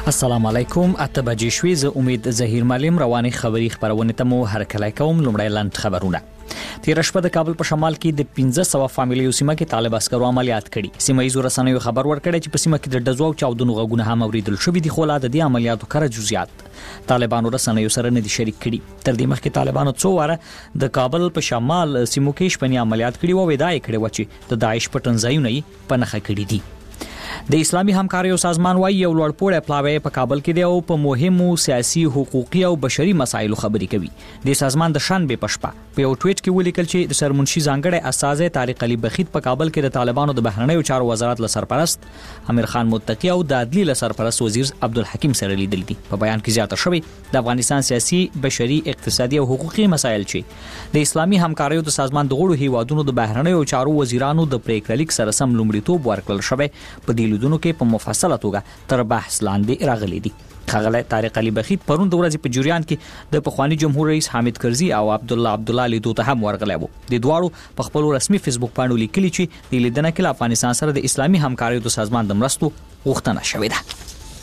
السلام علیکم. اتباجی شوی ز امید ظهیر معلم رواني خبری خبرونه ته مو هرکلی کوم. لومړی لاند خبرونه. تیر شپه د کابل په شمال کې د 1500 فامیلیو سیمه کې طالب عسکرو عملیات کړي. سیمه یې رسنیو خبر ورکړی چې په سیمه کې د دزو او چاودنو غږونه هم اوریدل شوې دي، خو لا د دې عملیاتو کړه جزئیات طالبانو رسنیو سره نه دي شریک کړي. تر دې مخکې طالبانو څو واره د کابل په شمال سیمو کې شپنی عملیات کړي او ودا یې کړي و چې د داعش پټنځایونه یې په نخښه کړي دي. د اسلامي همکاریو سازمان وايي یو لوړپوړی پلاوی په کابل کې دی او په مهمو سیاسي، حقوقي او بشري مسایلو خبرې کوي. د سازمان د شنبه په شپه په یو ټویټ کې ولیکل چې د سرمنشي ځانګړی استاذ طارق علي بخیت په کابل کې د طالبانو د بهرنیو چارو وزارت له سرپرست امیر خان متقی او د عدلیې له سرپرست وزیر عبدالحکیم سره لیدل دي. په بیان کې زیاته شوې د افغانستان سیاسي، بشري، اقتصادي او حقوقي مسایل چې د اسلامي همکاریو د سازمان د غړو هیوادونو د بهرنیو چارو وزیرانو د پریکړه لیک سره سم لومړیتوب ورکړل شوی په لیدونکو کې په مفصله توګه تر بحث لاندې راغلي دي. خغله طارق علي بخیت پرون د ورځې په جریان کې د پخوانی جمهور رئیس حامد کرزي او عبدالله لیدو ته هم ورغلی وو. د دواړو په خپل رسمي فیسبوک باندې لیکلي چې د لیدنه کې افغانستان سره د اسلامي همکاریو د سازمان د مرستو غوښتنه شوې ده.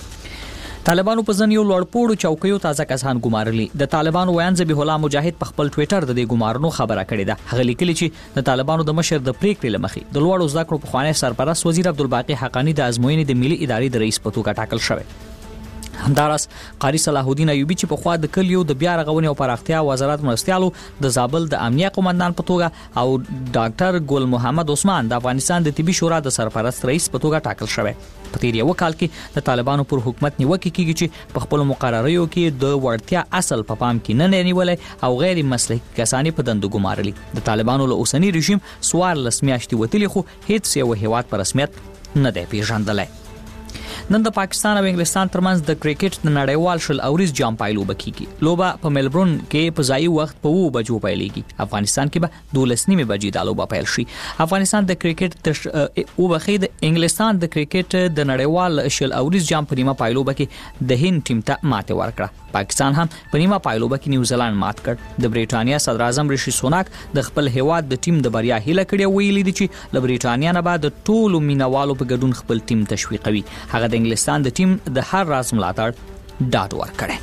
طالبانو په ځن یو لوړپوړو چوکیو تازه کسان ګمارلي. د طالبانو ویان ذبیح الله مجاهد په خپل ټوئیټر د دې ګمارنو خبره کړې ده. هغه لیکلي چې د طالبانو د مشر د پریکړې لمخې د لوړو زده کړو پخوانی سرپرست وزیر عبدالباقی حقانی د ازموینې د ملي ادارې د رئیس په توګه ټاکل شوی. همدارس قاری صلاح الدین ایوبی چې په خوا د کلیو د بیا رغونې او پراختیا وزارت مرستيالو د زابل د امنیه قومندان په توګه او ډاکټر ګل محمد عثمان د افغانستان د طبي شورا د سرپرست رئیس په توګه ټاکل شوی. په تیر یو کال کې د طالبانو پر حکومت نیوکه کیږي چې په خپل مقرریو کې د وړتیا اصل په پام کې نه نیولې او غیر مسلکي کسانی په دندو ګمارلي. د طالبانو له اوسنی رژیم سوار لسمیاشتي وتلی خو هیڅ یو هیواد په رسمیت نه دی پیژندلی. نن د پاکستان او انګلستان ترمنځ د کرکټ د نړیوال شل اوریز جام پایلوبه کیږي. لوبه په ملبورن کې په ځای وخت په 2 بجو پیلېږي. افغانستان کې به 12 بجې د لوبه پیل شي. افغانستان د کرکټ او بخید انګلستان د کرکټ د نړیوال شل اوریز جام په نیمه پایلوبه کې د هند ټیم ته ماته ورکړه. پاکستان هم په نیمه پایلوبه کې نیوزیلند مات کړ. د بریټانیا صدر اعظم ریشي سوناک د خپل هیواد د ټیم د بریا هیله کړې ویلي دي چې له بریټانیا نه بعد ټولو مینوالو په ګډون خپل ټیم تشویقوي. هغه د انګلستان د ټیم د هر راز ملاتړ ډاډ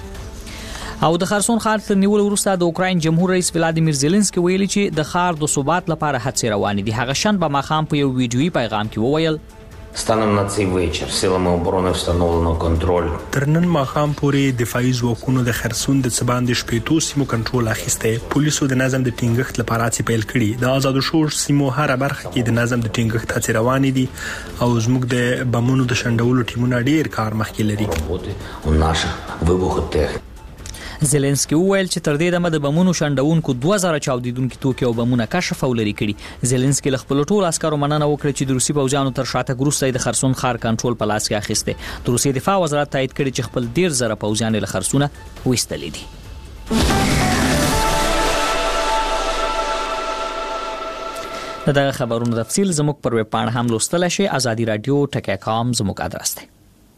ورکړي. او د خرسون ښار تر نیول وروسته د اوکراین جمهور رئیس ولادیمیر زيلنسکي ویلي چې د ښار د ثبات لپاره هڅې روانې دي. هغه شنبه ماښام په یو ویډیويي پیغام کې وویل станом на цей вечір силами оборони встановлено контроль. تر نن ماښام پورې دفاعي ځواکونو د خرسون د څباندې شپېتو سیمو کنټرول اخیسته. پولیسو د نظم د ټینګښت لپاره هڅې پیل کړي. د آزادو شور سیمو هر برخه کې د نظم د ټینګښت هڅې روانې دي او زموږ د بمونو د شنډولو ټیمونه ډیر کار مخکې لري. У наших вибухотехнік زيلنسکي وویل چې تر دې دمه د بمونو شنډونکو 2000 چاودیدونکو توکي او بمونه کشف او لري کړي. زيلنسکي له خپل ټول عسکرو مننه وکړه چې د روسي پوځیانو تر شاته ګروسته د خرسون ښار کنټرول په لاس کې اخیسته. د روسي دفاع وزارت تایید کړي چې خپل 10000 پوځیان له خرسونه وېستلې دي. دغه خبرونو تفصیل زموږ پر ویب پاڼه هم لوستل شي. ازادي رادیو ټکی.com زموږ ادرس دی.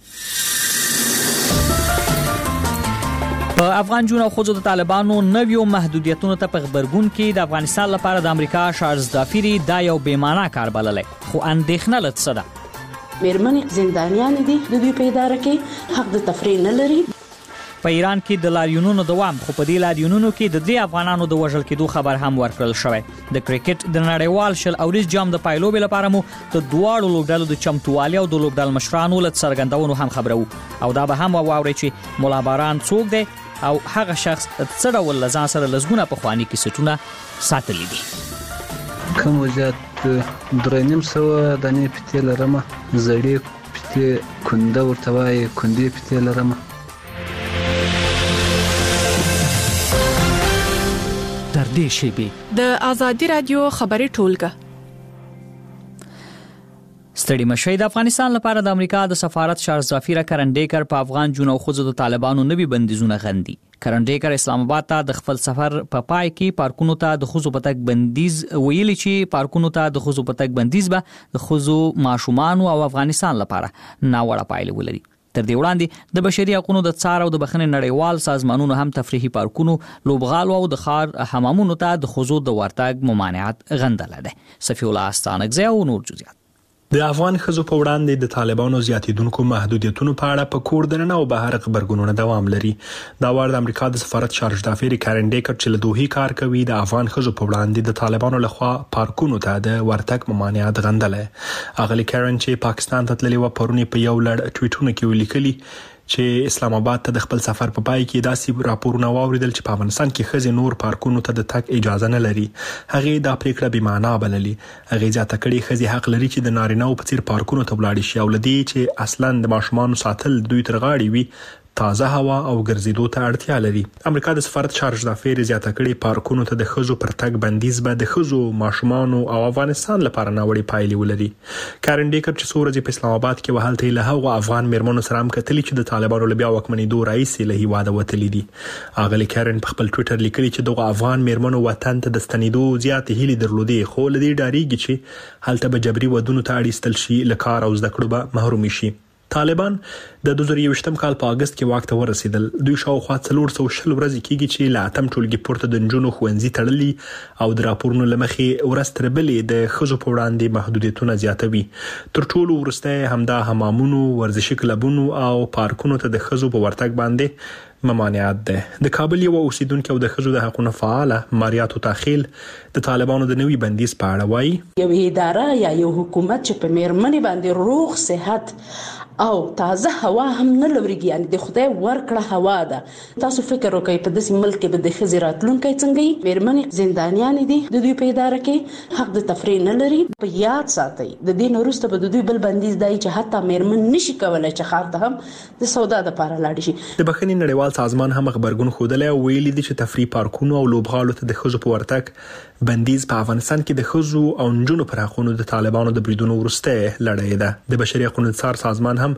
په افغان جون او خوځو د طالبانو نویو محدودیتونو ته په خبرګون کې د افغانستان لپاره د امریکا شارز دافیری دا یو بیمانه کار بللی، خو اندېښنه لڅ ده. مېرمنې زندانیان دي، د دوی په اداره کې حق د تفریح نه لري. په ایران کې د لاریونونو دوام، خو په دې لاریونونو کې د دې افغانانو د وژل کېدو خبر هم ورکړل شوی. د کرکټ د نړیوال شل اوریز جام د پایلوبې لپاره مو د دواړو لوبډلو د چمتووالي او د لوبډل مشرانو له څرګندونو هم خبرو او دا به هم واوري چې مولا باران څوک دی او هغه شخص څه ډول لزان سره لزګونه په خواني کې سټونه ساتلې دي. کوم وجات درنیم سو د نه پته لرمه زړې پته کنده ورته وای کندې پته لرمه. در دې شی د ازادي رادیو خبري ټولګه ستړي مشه. د افغانستان لپاره د امریکا د سفارت شارز ظفیر کرنډیکر په افغان جون او خوځو د طالبانو نوي بندیزونه غندي. کرنډیکر اسلام آباد ته د خپل سفر په پای کې پارکونو ته د خوځو پتک بندیز ویلي چې پارکونو ته د خوځو پتک بندیز به د خوځو ماشومان او افغانستان لپاره ناوړه پایلې ولري. تر دې وړاندې د بشري حقوقو د څار او د بخښنې نړیوال سازمانونو هم تفریحي پارکونو، لوبغالو او د ښار حمامونو ته د خوځو د ورتګ ممانعت غندل ده. صفی الله استانکزی او نور جزئیات. د افغان ښځو په وړاندې د طالبانو زیاتیدونکو محدودیتونو په اړه په کور دننه او بهر خبرګونونه دوام لري. دا وړ د امریکا د سفارت شارج دافیر کارن ډیکر چې له دوحې کار کوي د افغان ښځو په وړاندې د طالبانو لخوا پارکونو ته د ورتګ ممانعت غندلې. اغلی کارن چې پاکستان ته تللی و پرونی په یو لړ ټویټونه کې ولیکلي چې اسلام آباد ته د خپل سفر په پای کې داسې راپورونه واوریدل چې په افغانستان کې ښځې نور پارکونو ته د تګ اجازه نه لري. هغه دا پریکړه بې معنا بللي. هغه ځاته کړي ښځې حق لري چې د نارینه‌و په څیر پارکونو ته ولاړ شي او لدی چې اصلاً د ماشومان ساتل دوی تر غاړي وي تازه هوا او ګرځېدو ته اړتیا لري. امریکا د سفارت شارج دافیر زیاته کړي پارکونو ته د ښځو پر تګ بندیز به د ښځو ماشومان او افغانستان لپاره ناوړي پایلې ولري. کارن ډیکر چې څو په اسلام آباد کې وهلته له هغو افغان میرمنو سره هم کتلی چې د طالبانو له بیا واکمنېدو رئیس له هیواده وتلي دي. اغلی کارن په خپل ټویټر لیکلي چې دغه افغان میرمنو وطن ته د ستنېدو زیات هیلې درلودې خو لدی ډاریږي چې هلته به جبري ودونو ته اړیستل شي لکار او زده کړو به محروم شي. طالبان د 2020 کال په اگست کې واک ته ورسېدل. دوی شاوخوا 420 ورځې کېږي چې له اتم ټولګي پورته د نجونو ښوونځي تړلي او د راپورونو له مخې ورځ تر بلې د ښځو په وړاندې محدودیتونه زیاتوي. تر ټولو وروسته همدا حمامونو، ورزشي کلبونو او پارکونو ته د ښځو په ورتګ باندې ممانعت ده. د کابل یو اوسیدونکو د ښځو د حقوقو فعاله ماریاتو تاخیل د طالبانو د نوي بندیز په اړه وایي یو اداره یا یو حکومت چې په میرمنې باندې روغ صحت او تازه هوا هم نه لوريږي، یعنی د خدای ورکړه هوا ده. تاسو فکر وکړئ په داسې ملک کې به د ښځې راتلونکی څنګه وي؟ میرمنې زندانیان دي، د دوی په اداره کې حق د تفریح نه لري. په یاد ساتئ د دې وروسته به د دوی بل بندیز دی چې حتی میرمن نشي کولای چې ښار ته هم د سودا لپاره لاړ شي. د بخښنې نړیوال سازمان هم خبرګون خوده او ویلي دي چې تفریح پارکونو او لوبغالو ته د ښځو په ورتګ بندیز په افغانستان کې د ښځو او نجونو پر حقوقو د طالبانو د بریدونو وروسته لړۍ ده. د بشري حقوقو څار سازمان هم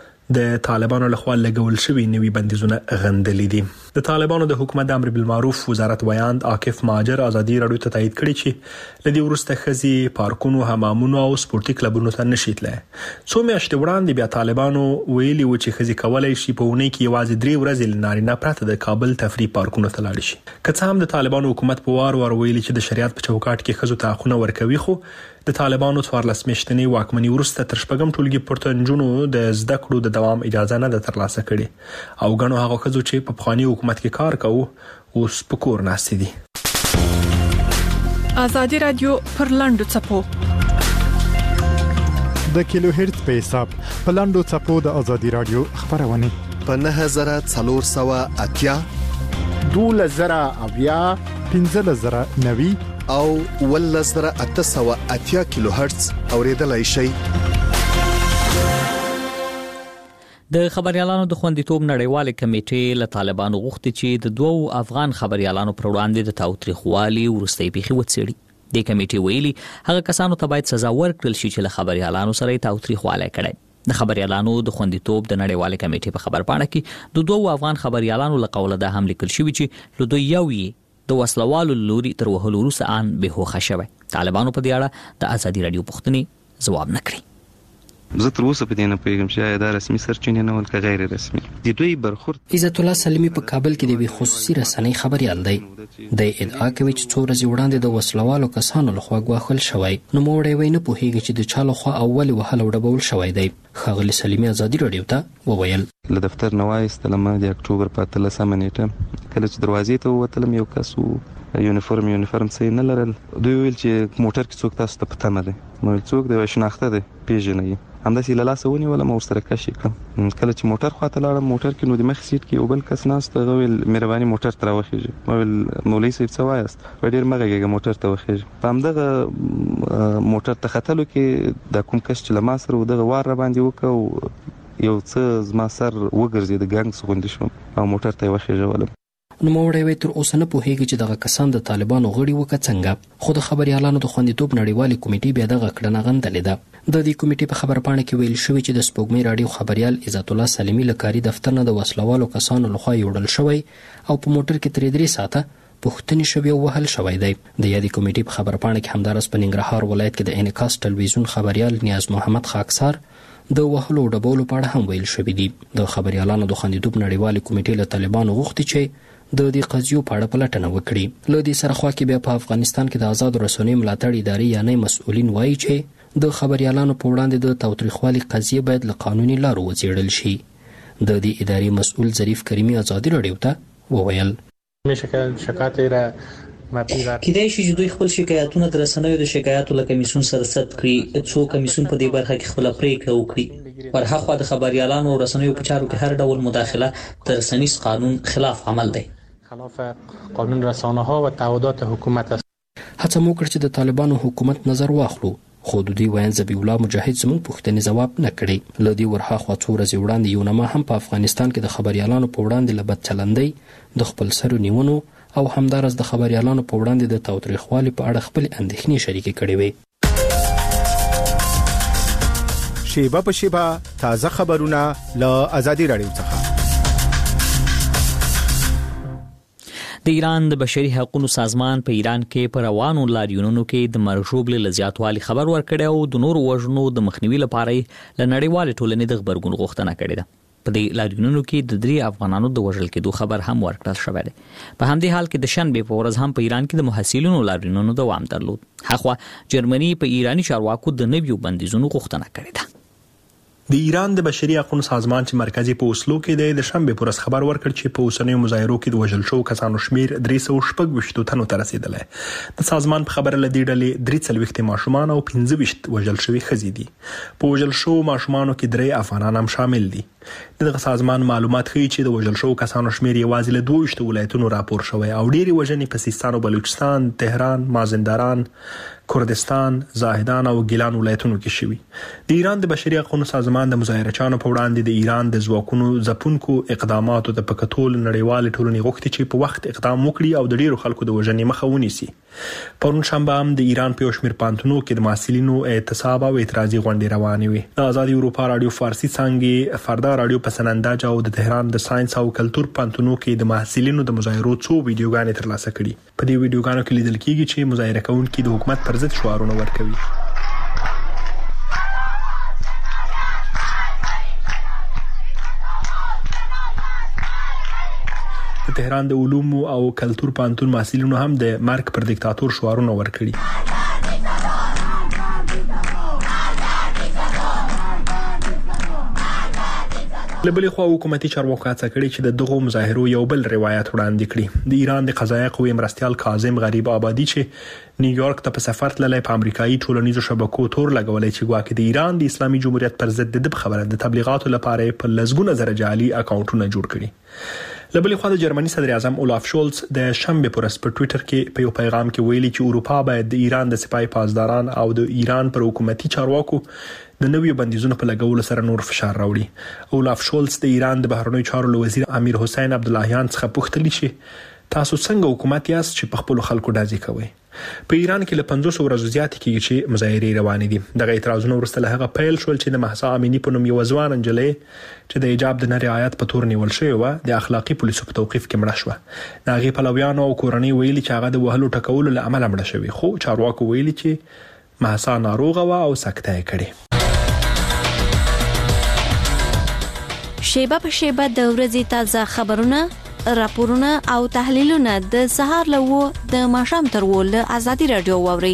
د طالبانو لخوا لګول شوی نوي بندیزونه غندلي دي. د طالبانو د حکومت د امر بالمعروف وزارت ویاند عاکف ماجر ازادي راډیو ته تایید کړی چې لدی ورسته ښځې پارکونو، حمامونو او سپورتي کلبونو ته نشي تللی. څو میاشتې وړاندې بیا طالبانو ویلي و چې ښځې کولای شي په اونۍ کې یوازې 3 ورځې نارینه پرته د کابل تفریح پارکونو ته لاړ شي. که څه هم د طالبانو حکومت په وار ویلي چې د شریعت په چوکاټ کې ښځو ته حقونه ورکوي، خو د طالبانو 14 میاشتنې واکمنۍ وروسته تر 4 ټولګي پورته نجونو د زده کړو د دوام اجازه نه ده ترلاسه کړې او ګڼو هغه ښځو چې په پخواني حکومت کې کار کوي اوس په کور ناستې دي. آزادي رادیو پر لاندو چپو د کیلو هرتز په حساب په لاندو چپو د آزادي رادیو خبرونه په 9480 2000 1590 او 1880 کیلو هرتز اوریدلای شي. د خبريالانو د خوندیتوب نړیواله کمیټې له طالبانو غوښتي چې د 2 افغان خبريالانو پر وړاندې د تاوتریخوالي ورستۍ پیښې وڅېړي. د کمیټې ویلي هغه کسانو ته باید سزا ورکړل شي چې له خبريالانو سره تاوتریخواله کړي. د خبريالانو د خوندیتوب د نړیواله کمیټې په خبرپاڼه کې د 2 افغان خبريالانو له قوله ده هم لیکل شوی چې له دوی یو د وسلوالو لوري تر وهلو وروسته ان به هوښه شوی. طالبانو په دې اړه د آزادي رادیو پوښتنې ځواب نه کړی. زه تر اوسه په دې نه پوهیږم چې دا رسمي سرچینې نه ول که غیر رسمي. د دوی برخورد عزت الله سلیمی په کابل کې د خصوصي رسنۍ خبريال دی. د ادعا کوي چې 2 ورځې وړاندې د وسلوالو کسانو لخوا غواخل شوی. نو موړی وای نه پوهیږي چې د چا لخوا اول وهل او ډبول شوی دی. خاغلی سلیمی آزادي رادیو ته وویل له دفتر نوایستلم د اکتوبر په 13 نیټه کله چې دروازې ته وتلم یو کس یونیفورم څه نه لرل. دوی ویل چې موټر کې څوک تاسو ته پته نه دی. نو څوک دی شناخته دی پیژنې همداسې له لاسه ونیولم او سره کشي کړم. کله چې موټر خواته لاړم موټر کې نو د مخ سیټ کې یو بل کس ناست هغه ویل مهرباني موټر ته راوخیږي. ما ویل مولوي صاحب څه وایاست؟ ډېر مغږیږه موټر ته وخیږي. په همدغه موټر ته ختلو کې د کوم کس چې له ما سره دغه وار را باندې وکړ یو څه زما سر وګرځېد ګنګ غوندې شوم او موټر ته وخیژولم. نو موړی تر اوسه نه پوهیږي چې دغه کسان د طالبانو غړي وکړه څنګه. خو د خبريالانو د خوندیتوب نړیوالې کمیټې بیا دغه کړنه غندلې ده. د دې کمیټې په خبرپاڼه کې ویل شوی چې د سپوږمۍ رادیو خبريال عزت الله سلیمی له کاري دفتر نه د وسلوالو کسانو لخوا یوړل شوی او په موټر کې تر 3 ساعته پښتني شوی او وهل شوی دی. د یادې کمیټې په خبرپاڼه کې همدارس په ننګرهار ولایت کې د انعکاس ټلویزیون خبريال نیاز محمد خاکسار د وهلو ډبولو په اړه هم ویل شوی دی. د خبريالانو د خوندیتوب نړیوالې کمیټې له طالبانو غوښتي چې د دې قضیو په اړه پلټنه وکړي. له دې سره خو کې بیا په افغانستان کې د آزاد رسنیو ملاتړ ادارې یا نه مسؤلین وایي چې د خبريالانو په وړاندې د تاوتریخوالي قضیه باید له قانوني لارو وڅېړل شي. د دې ادارې مسؤل ظریف کریمي ازادي راډیو ته وویل کیدای شي چې دوی خپل شکایتونه د رسنیو د شکایاتو له کمیسیون سره ثبت کړي، څو کمیسیون په دې برخه کې خپل پریکړه وکړي. پر هغه د خبريالانو او رسنیو په چارو کې هر ډول مداخله د رسنیز قانون خلاف عمل دی. خلاف قانون رسانه ها و تعهدات حکومت است. هڅه مو کړ چې د طالبانو حکومت نظر واخلو، خو د دوی ویاند ذبیح الله مجاهد زموږ پوښتنې ځواب نه کړي. له دې ورهاخوا څو ورځې وړاندې یو نامه هم په افغانستان کې د خبريالانو په وړاندې له بد چلندۍ، د خپل سرو نیونو او همدارس د خبريالانو په وړاندې د تاوتریخوالي په اړه خپل اندېښنې شریکې کړې وې. شیبه په شیبه تازه خبرونه له آزادي راډیو څخه. د ایران د بشري حقوقو سازمان په ایران کې پر روانو لاریونونو کې د مرجوبل لزیاتوالي خبر ورکړی او د نور وژنو د مخنیوي لپاره له نړیوال ټولنې د خبرګون غوښتنه کړې ده. په دې لاریونونو کې د 3 افغانانو د وژل کېدو خبر هم ورکړل شوی دی. په همدې حال کې د شنبه په ورځ هم په ایران کې د محصلینو لاریونونو دوام درلود. هغه جرمني په ایرانی چارواکو د نویو بندیزونو غوښتنه کړې ده. د ایران د بشري حقوقو سازمان چې مرکزی په اوسلو کې د شنبه پر ورځ خبر ورکړ چې په اوسنیو مظاهرو کې د وژل شو کسانو شمیر 326 تنو ته رسیدلی. د سازمان په خبره لدی ډلې 43 ماشومان او 15 وژل شوي ښځې دي. په وژل شو ماشومانو کې 3 افغانان هم شامل دي. دغه سازمان معلومات ښیي چې د وژل شو کسانو شمیر یوازې له 22 ولایتونو راپور شوی او ډېری وژنې په سیستان او بلوچستان، تهران، مازندران، کردستان، زاهدان او ګیلان ولایتونو کې شوي. د ایران د بشري حقوقو سازمان د مظاهرچانو په وړاندې د ایران د ځواکونو ځپونکو اقداماتو د پکتول نړیوال ټولنې غوښتي چې په وخت اقدام وکړي او د ډیرو خلکو د وژنې مخه ونیسي. پرون شنبه هم د ایران په شمیر پانتونو کې د محصلینو اعتصاب او اعتراضي غونډې روانې وي. د آزادي اروپا رادیو فارسی څنګه فردا رادیو په سننداج او د تهران د ساينس او کلچر پانتونو کې د محصلینو د مظاهرو څو ویډیوګانې ترلاسه کړي. په دې ویډیوګانو کې لیدل کېږي چې مظاهره کوونکي د حکومت پر ضد شعارونه ورکوي. د تهران د علومو او کلچر پانتون محصلینو هم د مرګ پر دیکتاتور شعارونه ورکړي. لبلې خو حکومتي چارواکو هڅه کړې چې د دغو مظاهرو یو بل روایت وړاندې کړي. د ایران د قضایي قوې مرستیال کاظم غریب آبادی چې نیویارک ته په سفر تللی په امریکایي ټولنیزو شبکو تور لګولې چې ګواکې د ایران د اسلامي جمهوریت پر ضد د خبره د تبلیغاتو لپاره په لسګونه زره جعلي اکاونټونه جوړ کړي. لبلې خو د جرمني صدر اعظم اولاف شولز د شنبه پر ورځ په ټوئیټر کې په یو پیغام کې ویلي چې اروپا باید د ایران د سپای پاسداران او د ایران پر حکومتي چارواکو د نویو بندیزونو په لګولو سره نور فشار راوړي. اولاف شولز د ایران د بهرنیو چارو وزیر امیر حسین عبداللهیان څخه پوښتنه چې تاسو څنګه حکومت یاست چې په خپل خلکو دازي کوي. په ایران کې له 500 ورځې زیات کېږي چې مظاهرې روانې دي. دغه اعتراضونه ورسته له هغه پیل شول چې د مهسا امینی په نوم یو ځوان انجلې چې د حجاب د نه رعایت په تور نیول شوی و د اخلاقی پولیسو په توقيف کې مړه شو. د هغې پلویانو او کورنۍ ویلي چې هغه د وهلو ټکولو له امله مړه شوی، خو چارواکو ویلي چې مهسا ناروغه و او سکته یې کړې. شیبه په شیبه د ورځې تازه خبرونه، راپورونه او تحلیلونه د سهار له د ماښام تر ول آزادي رادیو واوري.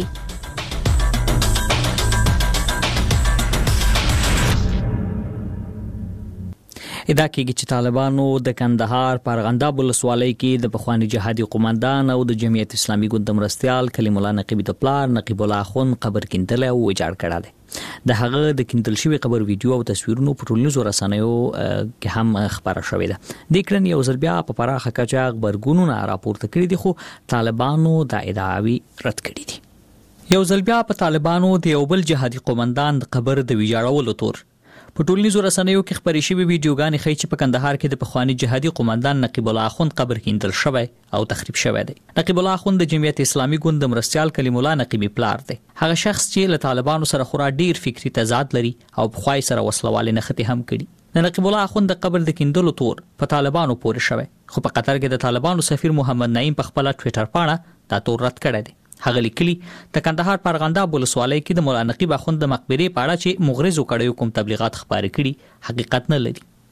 ادا کېږي چې طالبانو د کندهار په ارغنداب ولسوالۍ کې د پخوانی جهادي قومندان او د جمعیت اسلامي ګوند مرستيال کلیم الله نقیبی د پلار نقیب الله خون قبر کیندل او ویجاړ کړل. د هغه د کیندل شوی قبر ویډیو او تصویرونو په ټولنیزو رسنیو کې هم خبره شوې ده. د کړن یو ځل بیا په پراخه کچه خبرګونونه راپورته کړي دي، خو طالبانو دا ادعاوی رد کړي دي. یو ځل بیا په طالبانو د یو بل جهادي قومندان د قبر د ویجاړولو تور په ټولنیزو رسنیو کې خبرې شوې ویډیوګانې ښیي چې په کندهار کې د پخوانی جهادي قومندان نقیب الله خون قبر کیندل شوی او تخریب شوی دی. نقیب الله خون د جمعیت اسلامي ګوند مرستيال کلیم الله نقیبی پلار دی. هغه شخص چې له طالبانو سره خورا ډیر فکری تضاد لري او په خوای سره وسلواله نختی هم کړي. د نقیب الله خون د قبر د کیندلو تور په طالبانو پورې شوی، خو په قطر کې د طالبانو سفیر محمد نعیم په خپل ټوئیټر باندې دا تور رد کړی دی. هغه لیکلي د کندهار په ارغنداب ولسوالۍ کې د مولا نقیب اخوند د مقبرې په اړه چې مغرضو کړیو کوم تبلیغات خبرې کړي حقیقت نه لري.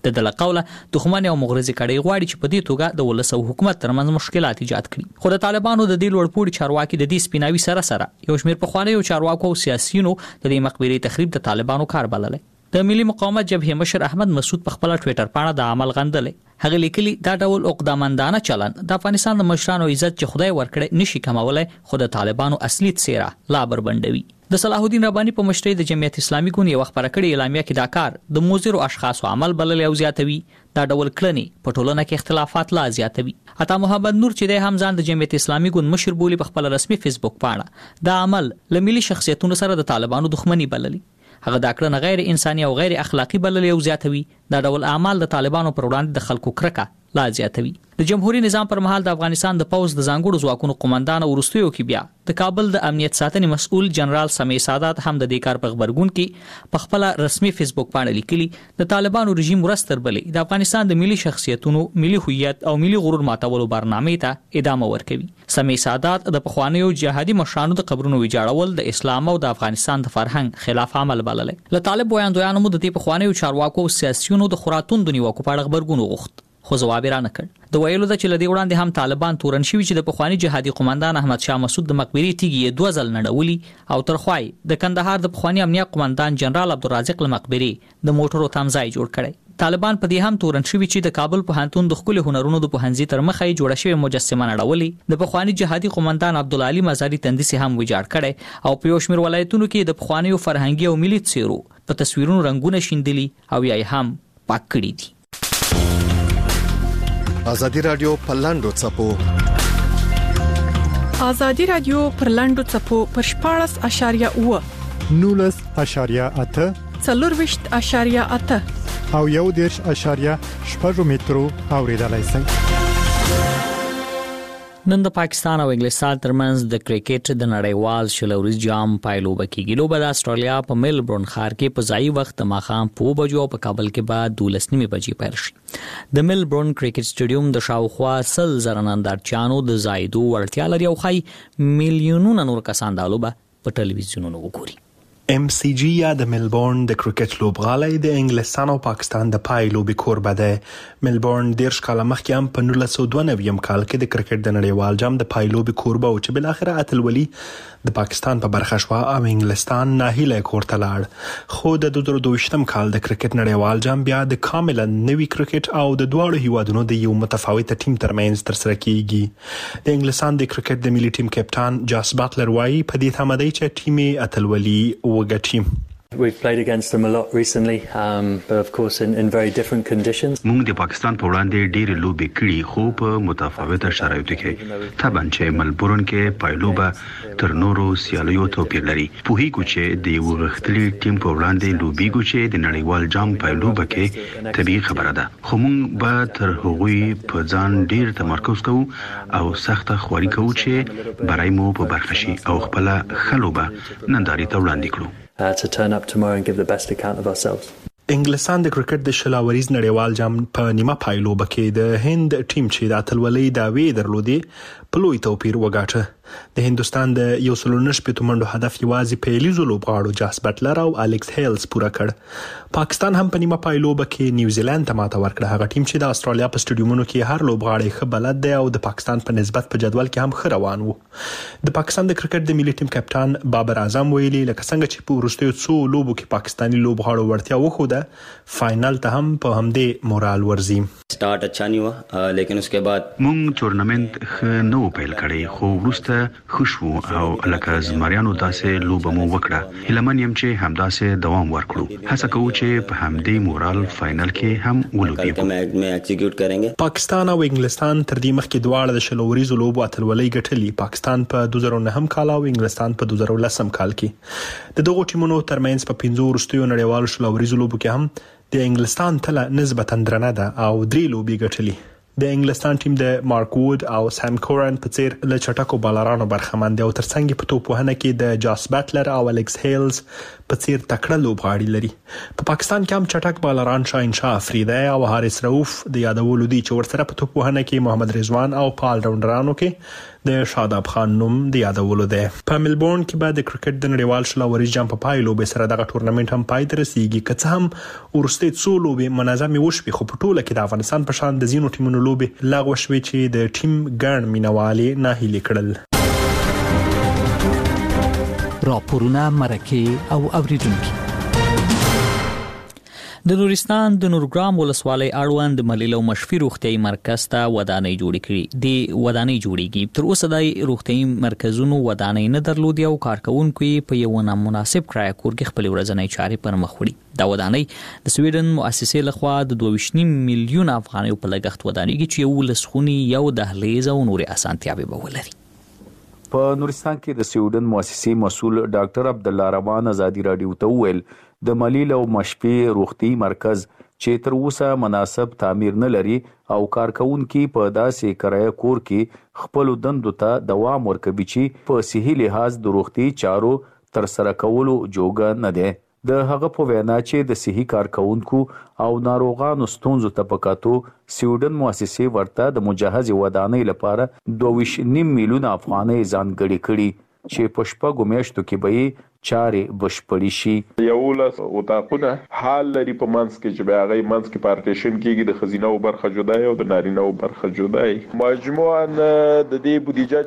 د دله قوله دښمن او مغرضي کړي غواړي چې په دې توګه د ولس او حکومت ترمنځ مشکلات ایجاد کړي. خو د طالبانو د دې لوړپوړي چارواکي د دې سپیناوي سره یو شمېر پخوانیو چارواکو او سیاسيونو د دې مقبرې تخریب د طالبانو کار بللی. د ملي مقاومت جبهې مشر احمد مسعود په خپل ټوئیټر باندې د عمل غندلې. هغه لیکلي دا ډول عقدامندانه چلن د افغانستان د مشرانو عزت چې خدای ورکړي نشي کمولای، خو د طالبانو اصلي څیره لا بربندوي. د صلاح الدین رباني په مشرۍ د جمعیت اسلامي ګوند یو خبره کړې اعلامیه کې دا کار د موزیرو اشخاصو عمل بلل او زیاتوي. دا ډول کړنې په ټولنه کې اختلافات لا زیاتوي. عطا محمد نور چې د همزان د جمعیت اسلامي ګوند مشر بولی په خپل رسمي فیسبوک باندې دا عمل لملي شخصیتونو سره د طالبانو دښمنی بللی. هغه دا کړنه غیر انساني او غیر اخلاقی بللی او زیاتوي. دا ډول اعمال د طالبانو پر وړاندې د خلکو کرکه لا زیاتوي. د جمهوریت نظام پر مهال د افغانستان د پوز د ځانګړو ځواکونو قومندان ورستیو کې بیا د کابل د امنیت ساتنې مسؤل جنرال سمیع سادات هم د دې کار په خبرګون کې په خپل رسمي فیسبوک باندې لیکلي د طالبانو رژیم ورستر بلې د افغانستان د ملي شخصیتونو، ملي هویت او ملي غرور ماتولو برنامې ته ادامه ورکوي. سمیع سادات د پخوانیو جهادي مشرانو د قبرونو ویجاړول د اسلام او د افغانستان د فرهنګ خلاف عمل بللی. له طالب ویاندویانو د دې پخوانیو چارواکو او سیاسيونو د خراتون د نیوکو په اړه خبرګون وغوښت، خو ځواب را نه کړ. د ویلو د چې لدی وړاندې هم طالبان تورن شوي چې د پخوانی جهادي قومندان احمد شاه مسعود د مقبرې تیږي 2 ځل نړولي او ترخوای د کندهار د پخوانی امنیت قومندان جنرال عبدالرازق لمقبرې د موټرو تمځای جوړ کړي. طالبان په دې هم تورن شوي چې د کابل پوهنتون د خپل هنرونو د پوهنځي تر مخې جوړه شوی مجسمه نړولي. د پخوانی جهادي قومندان عبدالعلی مزاری تندیسي هم ویجاړ کړي او په یو شمېر ولایتونو کې د پخوانیو فرهنګي او ملي څیرو په تصویرونو رنگونه شیندلي او یې هم پاک کړي دي. ازادي رادیو په لاندو چپو ازادي رادیو پر لاندو چپو پر 14.8 19.8 24.8 او 1.8 مترو اوریدلای شئ. نن د پاکستان او انګلستان ترمنځ د کرکټ د نړیوال شلوريز جام پایلوبه کیږي. لوبه د استرالیا په ملبورن ښار کې په ځای وخت ماښام 2 بجو او په کابل کې بعد 12 بجې پیل شي. د ملبورن کرکټ سټیډیوم د شاوخوا 100,000 نندارچیانو د زایدو وړتیا لري او خای میلیونونه نور کسان د لوبه په ټلویزیونونو وګوري. MCG یا د ملبورن د کرکټ لوبغالی د انګلستان او پاکستان د پای لوبي کوربه ده. ملبورن 10 کال مخکې هم په 1992 کال کې د کرکټ د نړیوال جام د پای لوبي کوربه او چې بل اخر اتلولي د پاکستان په برخه شو او انګلستان ناهیله کورته لاړ. خو د 2022 کال د کرکټ نړیوال جام بیا د کاملا نوي کرکټ او د دواړو هیوادونو د یو متفاوته ټیم ترمنځ ترسره کیږي. د انګلستان د کرکټ د ملي ټیم کپټان جاس باتلر وايي په دې تمه دی چې ټیم اتلولي وګټي. We've played against them a lot recently, but of course in very different conditions. موږ د پاکستان په وړاندې ډېر لوبې کړې خو په متفاوته شرایطو کې. طبعا چې ملبورن کې پایلوبه تر نورو سیالیو توپیر لري. پوهیږو چې د یو غښتلي ټیم په وړاندې لوبېږو چې د نړیوال جام پایلوبه کې طبیعي خبره ده. خو موږ به تر هغوی په ځان ډېر تمرکز کوو او سخته خواري کوو چې برای مو په برخه شي او خپل خلوبه نندارې ته وړاندې کړو. To turn up tomorrow and give the best account of ourselves. انګلستان د کرکټ د شلاوریز نړیوال جام په نیمه پایلوبه کې د هند ټیم چې د اتلولۍ داوی درلودې په لوی توپیر وګاټه. د هندستان د 119 منډو هدف یوازې پیلیزو لوبغاړو جاس بټلر او الکس هیلز پوره کړ. پاکستان هم په نیمه پایلوبه کې نیوزیلند ته ماته ورکړه. هغه ټیم چې د استرالیا په سټیډیومونو کې هر لوبغاړی ښه بلد دی او د پاکستان په نسبت په جدول کې هم ښه روان وو. د پاکستان د کرکټ د ملي ټیم کپټان بابر اعظم ویلي لکه څنګه چې په وروستیو څو لوبو کې پاکستاني لوبغاړو ورتیا وښوده فائنل ته هم په همدې مورال ورزي. سٹارټ اچھا نہیں ہوا لیکن اس کے بعد مونږ ټورنمنت نو پیل کړی خو وروسته خوشو او لکه زمریانو داسې لوبه مو وکړه. هیلمن يم چې همداسې دوام ورکړو. هڅه کوو چې په همدې مورال فائنل کې هم ولوبېږو. میں ایگزیکیوټ کریں گے. پاکستان او انګلستان تر دې مخکې دواړه د شلوريزو لوبو اتلولۍ ګټلې. پاکستان په 2009 کال او انګلستان په 2010 کال کې. د دغو ټیمونو ترمنځ په 15 وروستیو نړیوالو شلوريزو لوبو کې هم د انګلستان تله نسبتا درنه ده او 3 لوبي ګټلې. د انګلستان ټیم د مارک وود او سام کورن په څیر له چټکو بالرانو برخمن دی او ترڅنګ په توپ وهنه کې د جاس بټلر او الکس هیلز په څیر تکړه لوبغاړي لري. په پاکستان کې هم چټک بالران شاهین شاه افریدی او حارث رؤوف د یادولو دي چې ورسره په توپ وهنه کې محمد رضوان او پال راونډرانو کې د شاداب خان نوم د یادولو دی. په ملبورن کې به د کرکټ د نړیوال شلاوري جام په پایلو به سره دغه ټورنمنت هم پای ته رسیږي. که څه هم ورسته څو لوبې منظمې وشوي خو په ټوله کې د افغانستان په شان د زینو ټیمونو لوبې لغوه شوې چې د ټیم ګڼ مینوالي ناهیلي کړل. راپورونه مرکه او اوریدونکو. د نورستان د نورګرام ولسوالۍ اړوند د ملیل او مشفي روغتيایي مرکز ته ودانۍ جوړې کړې. د ودانۍ جوړېږي تر اوسه د روغتيایي مرکزونو ودانۍ نه درلودي او کارکونکو په یو نامناسب کرایه کور کې خپل ورځنی چارې پر مخ وړي. دا ودانۍ د سویډن مؤسسې لخوا د 2.5 میلیون افغانیو په لګښت ودانېږي چې یو لسخونی یو دهلیز او نورې اسانتیاوې به ولري. په نورستان کې د سویډن مؤسسې مسؤل ډاکټر عبد الله روان ازادي رادیو ته وویل د ملیل او مشفي روغتي مرکز چې تر اوسه مناسب تعمیر نه لري او کارکونکو په داسې کرایه کور کې خپل دندو ته دوام ورکوي چې په صحي لحاظ د روغتي چارو تر سره کولو جوګه نه دی. د هغه په وینا چې د صحي کارکونکو او ناروغانو ستونزو ته پکاتو سویډن مؤسسې ورته د مجهز ودانۍ لپاره 2.5 میلیون افغانۍ ځانګړي کړي چې په شپږو میاشتو کې به چارې بشپړې شي. یو لس اتاقونه حال لري په منځ کې چې به هغه منځ کې پارټیشن کېږي د خزینه او برخه جدای او د نارینه او برخه جدای. مجموعاً د دې بودیجه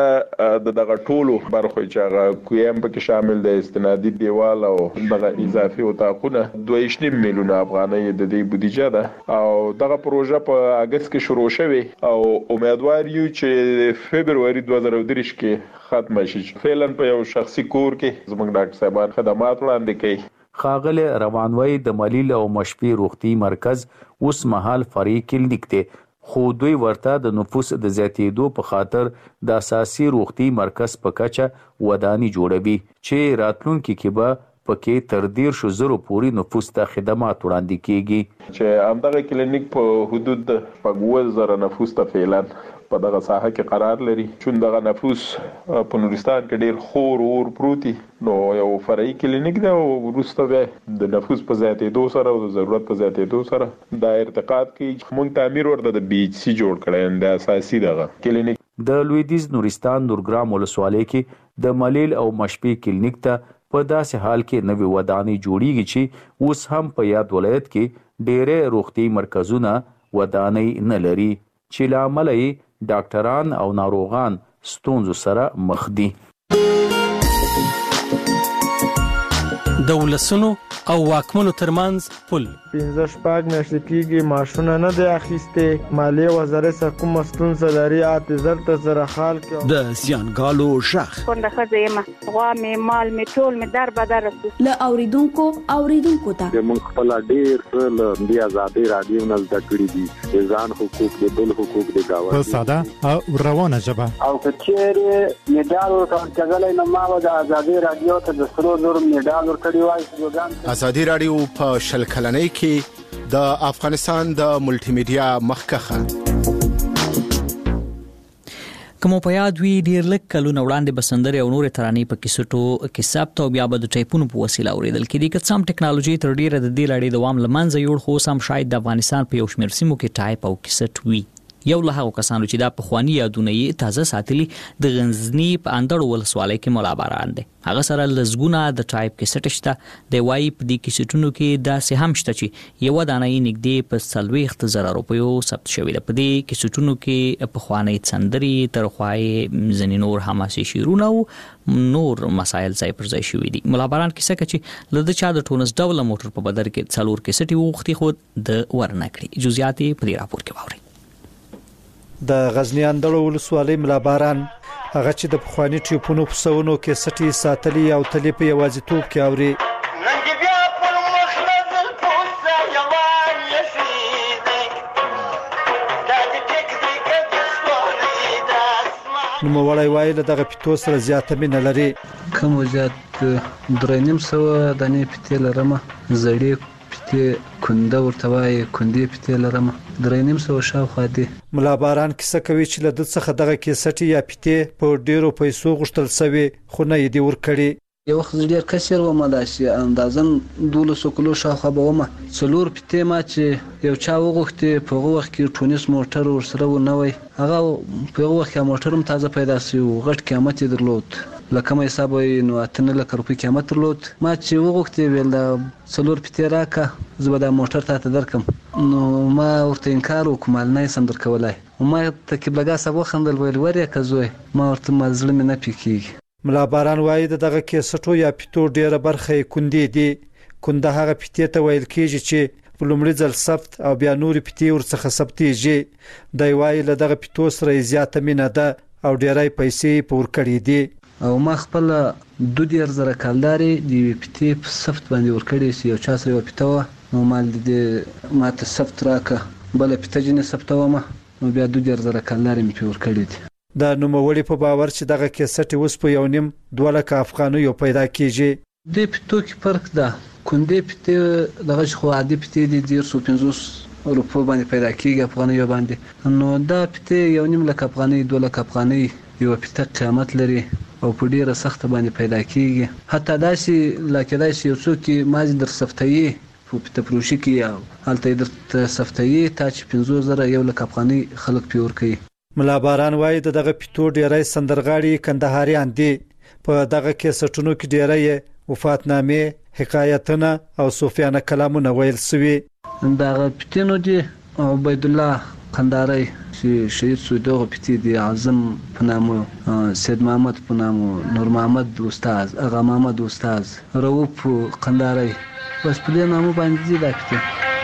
چې د دغه ټولو برخو چې هغه کویم پکې شامل د استنادي دیوال او دغه اضافي اتاقونه 2.5 میلیون افغانۍ د دې بودیجه ده او دغه پروژه په اگست کې شروع شوه او امیدوار یو چې فبرवरी 2023 کې ختم شي. فعلا په یو شخصي کور کې ډاکټر صاحبان خدمات وړاندې کوي. خاغله روانوي د ملیل او مشفي روغتي مرکز اوس مهال فرعي کلینیک دی خو دوی ورته د نفوس د زیاتېدو په خاطر د اساسي روغتي مرکز په کچه ودانۍ جوړوي چې راتلونکي کې به پکې تر 1,000 پورې نفوس ته خدمات وړاندې کیږي چې همدغه کلینیک په حدود 5000 نفوس ته فعلا په دغه ساحه کې قرار لري. چون دغه نفوس په نورستان کې ډیر خور اور پروتي نو یو فرعي کلینیک دی او وروسته به د نفوس په زیاتېدو سره او د ضرورت په زیاتېدو سره دا ارتقاء کوي. موږ تعمیر ورته د BHC جوړ کړی د اساسي دغه کلینیک. د لویدیز نورستان نورګرام ولسوالۍ کې د ملیل او مشفي کلینیک ته په داسې حال کې نوې ودانۍ جوړیږي چې اوس هم په یاد ولایت کې ډېرې روغتي مرکزونه ودانۍ نه لري چې لامل یې ډاکټران او ناروغان ستونزو سره مخ دي. د ولسونو او واکمنو ترمنځ پل 15 میاشتې کېږي معاشونه نه دی اخیستې. مالیې وزارت سره کومه ستونزه لري اعتذار ته سره حال کې د زیانګالو شخ کنده خزه ما غوا مې مال مې ټول مې در بدر له اوریدونکو ته موږ خپل ډیر څه د آزادۍ رادیو نه زده کړی دي ځان حقوق د بل حقوق د گاونډي په ساده او روانه ژبه او کچېره میډال ورکړل نو ما د آزادۍ رادیو ته د سرو زر میډال ورکړی وای. آزادۍ رادیو په شل کلنۍ کې د افغانستان د ملټي میډیا مخکخه کوم په یاد وی ډیر لک کلونه وړاندې بسندر او نور ترانې په کیسټو کې ثبت او بیا به د ټایپونو په وسیله اوریدل کېدي. که څم ټکنالوژي تر ډیره د دې لړۍ دوام لمنځه یوړ خو سم شاید د افغانستان په یو شمېر سیمو کې ټایپ او کیسټ وی. یو له هغو کسانو چې دا په خواني یادونه یې تازه ساتلي د غزنی په اندړ ولسوالۍ کې مولا باران دی. هغه سره لزګونه د ټایپ کیسټ شته د وای په دې کیسټونو کې داسې هم شته چې یو دانه یې نږدې په 40,000 روپیو ثبت شوی ده. په دې کیسټونو کې په خواني څندري تر خوای ځنې نور حماسي شیرونه او نور مسایل ځای پر ځای شوی دي. مولا باران کیسه چې لده چا د ټونس ډول موټر په بدر کې څلور کیسټي وختي خو د ورنکړي. جزئیات په دې راپور کې واوري. د غزنی اندړ ولسوالۍ ملا باران هغه چې د پخوانی ټیپونو په سونو کې سټي ساتلي او تلې په یوازیتوب کې اوري. نو وړای وای له دغه پټو سره زیاته مینه لري. کوم زیات 3.5 دانې پټې لرم زړې پټې کنده ورته وای کندې پټې لرم 3.5 شاوخوا دي. ملا باران کیسه کوي چې له د څخه دغه کیسټي یا پټې په ډیرو پیسو غشتل سوي خو نه یې دی ورکړي. یو وخت ډیر کثیر و ما داسې اندازن 12 کیلو شاوخوا به ومه 4 پیتې ما چې یو چا وغوښتې په هغه وخت کې ټونس موټر ورسره و نه وی هغه په هغه وخت کې موټر هم تازه پیدا شوی و غټ قیمت یې درلود لکه مې حساب وي نو 8 لک روپۍ قیمت درلود ما چې وغوښتې ویل دا 4 پیتې راکه زه به دا موټر ته درکم نو ما ورته انکار وکړم نه سم درکولای ما ته کبلګا سبو خندل ویل وریا کزوی ما ورته مزله مې نه پکېږي ملا باران وایي دغه کیسټو یا پیتو ډیره برخه کندې دي کنده هغه پیتې ته ویل کېږي چې په لومړي ځل ثبت او بیا نور پیتې ورڅخه ثبتېږي دی وایي له دغه پیتو سره زیاته مینه ده او ډیرای پیسې پور کړې دي او ما خپل 2000 کالداري دی پیتې په ثبت باندې ور کړې چې یو چا سره یو پیتو نو مال دې ماته ثبت راکه بل پیتې جن ثبتوم نو بیا 2000 کالداري مې پور کړې دي د نوموړي په باور چې دغه کیسټ اوس په 1.5 لک افغانیو پیدا کیږي د پیتو کې فرق ده کندې پیتې دغه خو عادي پیتې دي 150 روپو باندې پیدا کیږي افغانیو باندې نو دا پیتې 1.5 لک افغاني 2 لک افغاني یو پیتې قیمت لري او په ډیره سخت باندې پیدا کیږي حتی داسې لکه داسې یو څوک مازی در صفتایي په پیتې پروشي کې حالت در صفتایي تا چې 15000 1 لک افغاني خلک پیور کوي ملا باران وایي دغه پیتو ډیرای سندرغاړي کندهاریان دي په دغه کیسټونو کې ډیرای وفاتنامې حکایتونه او صوفیانه کلامونه ویل سوي دغه پیتینو دي عبید الله قندهاری چې شهید شو دغه پیتې دي اعظم په نامو سید محمد په نامو نور محمد استاد اغا محمد استاد رؤوف قندهاری بس په دې نامو باندې دي دا پیتې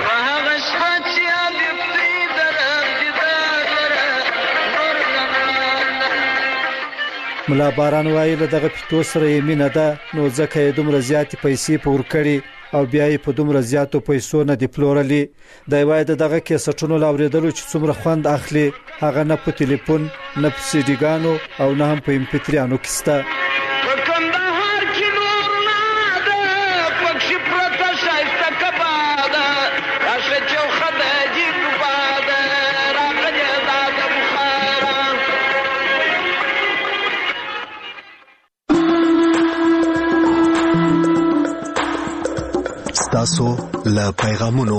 ملا باران وایي له دغه پیتو سره یې مینه ده نو ځکه یې دومره زیاتې پیسې پور کړي او بیا یې په دومره زیاتو پیسو نه دی پلورلي دی وایي دغه کیسټونو لاورېدلو چې څومره خوند اخلي هغه نه په ټلیفون نه په سیډیګانو او نه هم په امپیتریانو کې شته تاسو له پیغامونو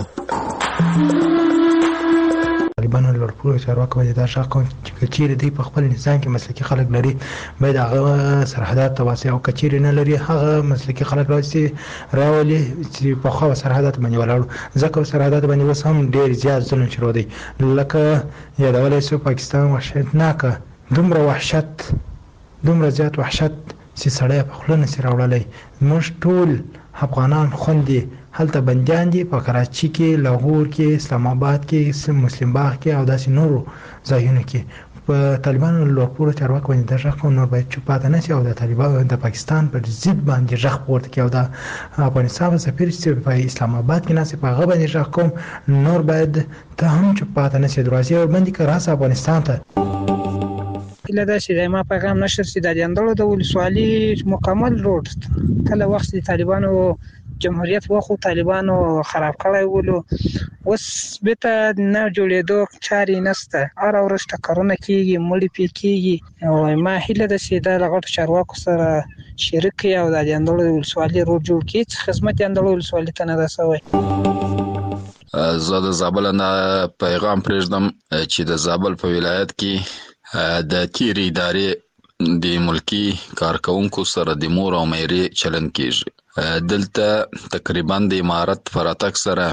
طالبانو لورپور چارواکو باندې دا شک کوي چې کچېره دی په خپل نظام کې مسلکي خلک لري باید هغه سرحدات توسع او کچېره نه لري هغه مسلکي خلک راولي چې په خو سرحدات باندې ولاړ ځکه سرحدات باندې وس هم ډېر زیات ظلم شروع دی لکه یادولای شو پاکستان وحشتناک دومره زیات وحشت چې سړی په خپل نسي راوړلای موږ ټول افغانان خوندي هلته بنديان دي په کراچي کې لاهور کې اسلام آباد کې مسلم باغ کې او داسې نورو ځایونو کې په طالبانو لورپور چارواکو باندې د ځخ نور باید چوپاته نه شي او د طالبانو د پاکستان پر ضد باندې ځخ پورته کې او د افغانستان سفیر چې په اسلام آباد کې ناسي په هغه باندې ځخ کوم نور باید ته هم چوپاته نه شي دروازه باندې که راځه افغانستان ته کله دا چې ما پیغام نشر سي د اندړو د ولسوالي مکمل روډ کله وخت د طالبانو جمهوریت واخو طالبانو خراب کړی ولو وس بته نه جوړېدو چاري نسته ار اورش ټکرونه کیږي مړی پکېږي او ما هیله د سیده لغړ چارواکو سره شریک او د اندړو ولسوالي روډ جوړ کړي خدمت اندړو ولسوالي ته نه رسوي زه د زابل نه پیغام پرېږدم چې د زابل په ولایت کې د تیری ادارې د ملکی کارکونکو سره د مور او مېری چلن کیږي دلته تقریبا د امارت فراتک سره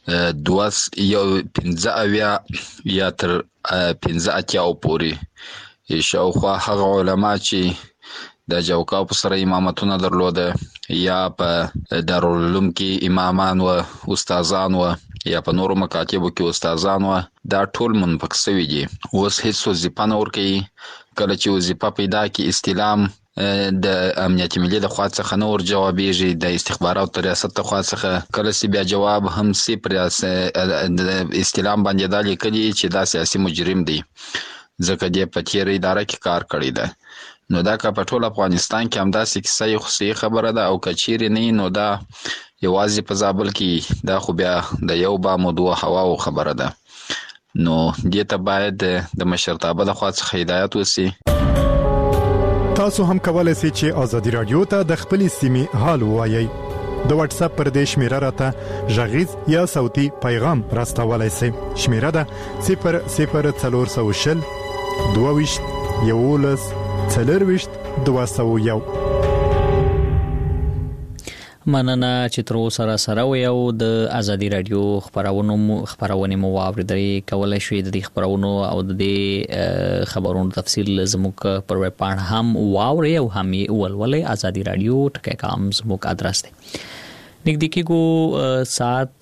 215 یا تر 15 پورې شاوخوا هغه علما چې د جوکا په سره امامتونه درلوده یا په دارالعلوم کې امامان او استادان و یا په نورو مکاتبو کې استادان و دا ټول منفق شوي دي اوس هیڅ وظیفه نه ورکوي کله چې وظیفه پیدا کی استلام د امنیت ملي د خوا څخه نور جوابېږي د استخباراتو ریاست د خوا څخه کله چې بیا جواب هم سي پر استلام باندې دا لیکلي چې دا سیاسي مجرم دی ځکه دې په تیر اداره کې کار کړی دی نو دا که په ټول افغانستان کې هم داسې کیسه یو خبره ده او کچېرې نه نو دا یوازې په زابل کې دا خو بیا د یو بام او دوه هواو خبره ده نو دې ته باید د مشرتابه د خوا څخه هدایت وسی تاسو هم کولای شئ چې ازادي رادیو ته د خپلې سیمې حال ووایئ. د واتس اپ پر دې شمیره راته غږیز یا صوتي پیغام راستولای شئ. شمیره ده 00420 22 11 201. مننه چې تر اوسه سره یو د ازادي رادیو خبرونه مو واوریدلې. کولای شئ د دې خبرونو او د دې خبرونو تفصیل زموږ پر ویب پاڼه هم واورئ او هم یې ولولئ. ازادي رادیو ټکي کام زموږ ادرس دی. نږدې کېږو ساعت